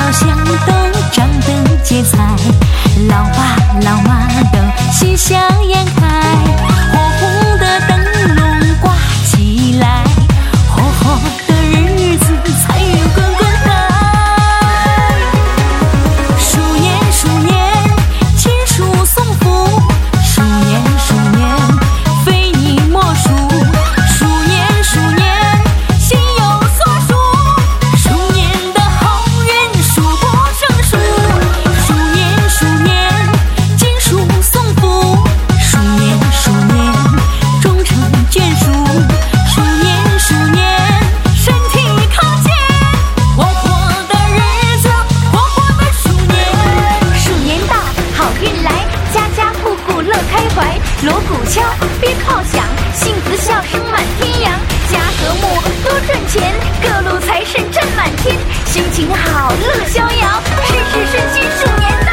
巷都张灯结彩，老爸老妈都喜笑颜开，火红的灯笼挂起来，火火的日子财运滚滚来。鼠年鼠年，亲属送福，鼠年鼠年，非你莫属。鼠年鼠年，心有所属，鼠年的好运数不胜数。鼠年鼠年，金属送福，鼠年鼠年，终成眷属。鼠年鼠年，身体康健，活活的日子，活活的鼠年。 鼠年到，好运来，家家户户乐开怀，锣鼓敲，鞭炮响，幸福笑声满天扬，家和睦多赚钱，各路财神占满天，心情好乐逍遥，事事顺心鼠年到。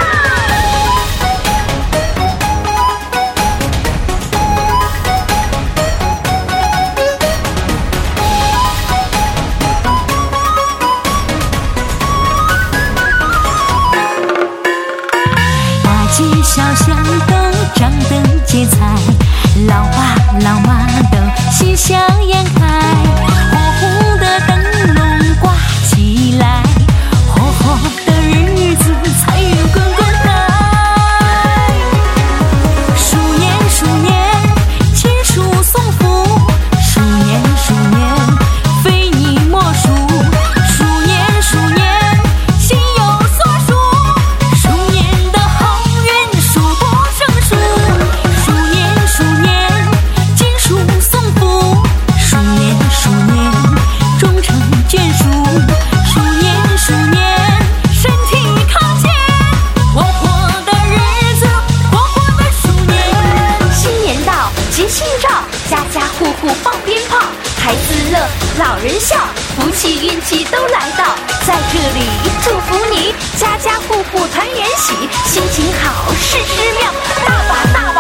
大街小巷都张灯结彩，老爸老妈都喜笑颜开，火红的灯笼挂起来，火火的日子财运滚滚来。鼠年鼠年，亲属送福，鼠年鼠年，非你莫属。鼠年鼠年，心有所属，鼠年的好运数不胜数。鼠年鼠年，金属送福，鼠年鼠年，终成眷属。鼠年鼠年，身体康健，活活的日子，活活的鼠年。 新年到，吉星照，家家户户放鞭炮，孩子乐，老人笑，福气运气都来到，在这里祝福你，家家户户团圆喜，心情好，事事妙，大把大把